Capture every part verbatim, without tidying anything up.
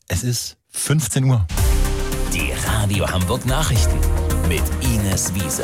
Es ist fünfzehn Uhr. Die Radio Hamburg Nachrichten mit Ines Wiese.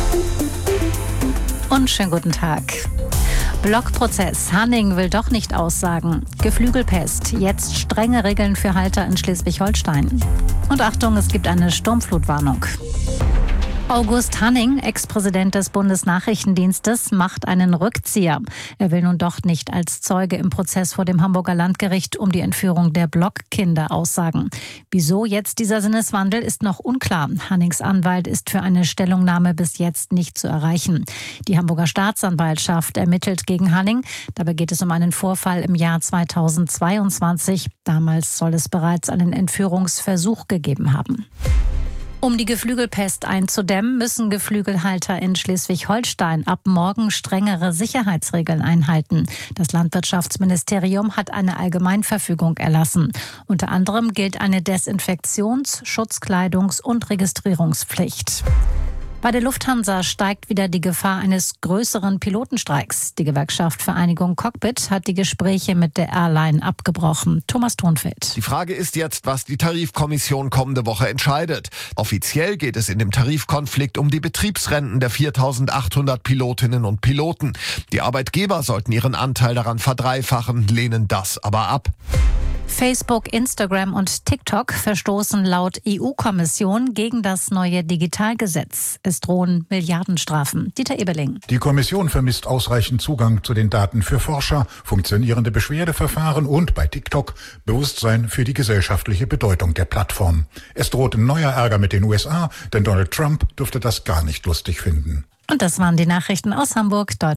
Und schönen guten Tag. Blockprozess. Hanning will doch nicht aussagen. Geflügelpest. Jetzt strenge Regeln für Halter in Schleswig-Holstein. Und Achtung, es gibt eine Sturmflutwarnung. August Hanning, Ex-Präsident des Bundesnachrichtendienstes, macht einen Rückzieher. Er will nun doch nicht als Zeuge im Prozess vor dem Hamburger Landgericht um die Entführung der Blockkinder aussagen. Wieso jetzt dieser Sinneswandel, ist noch unklar. Hannings Anwalt ist für eine Stellungnahme bis jetzt nicht zu erreichen. Die Hamburger Staatsanwaltschaft ermittelt gegen Hanning. Dabei geht es um einen Vorfall im Jahr zweitausendzweiundzwanzig. Damals soll es bereits einen Entführungsversuch gegeben haben. Um die Geflügelpest einzudämmen, müssen Geflügelhalter in Schleswig-Holstein ab morgen strengere Sicherheitsregeln einhalten. Das Landwirtschaftsministerium hat eine Allgemeinverfügung erlassen. Unter anderem gilt eine Desinfektions-, Schutzkleidungs- und Registrierungspflicht. Bei der Lufthansa steigt wieder die Gefahr eines größeren Pilotenstreiks. Die Gewerkschaft Vereinigung Cockpit hat die Gespräche mit der Airline abgebrochen. Thomas Thonfeld. Die Frage ist jetzt, was die Tarifkommission kommende Woche entscheidet. Offiziell geht es in dem Tarifkonflikt um die Betriebsrenten der viertausendachthundert Pilotinnen und Piloten. Die Arbeitgeber sollten ihren Anteil daran verdreifachen, lehnen das aber ab. Facebook, Instagram und TikTok verstoßen laut E U-Kommission gegen das neue Digitalgesetz. Es drohen Milliardenstrafen. Dieter Eberling. Die Kommission vermisst ausreichend Zugang zu den Daten für Forscher, funktionierende Beschwerdeverfahren und bei TikTok Bewusstsein für die gesellschaftliche Bedeutung der Plattform. Es droht neuer Ärger mit den U S A, denn Donald Trump dürfte das gar nicht lustig finden. Und das waren die Nachrichten aus Hamburg.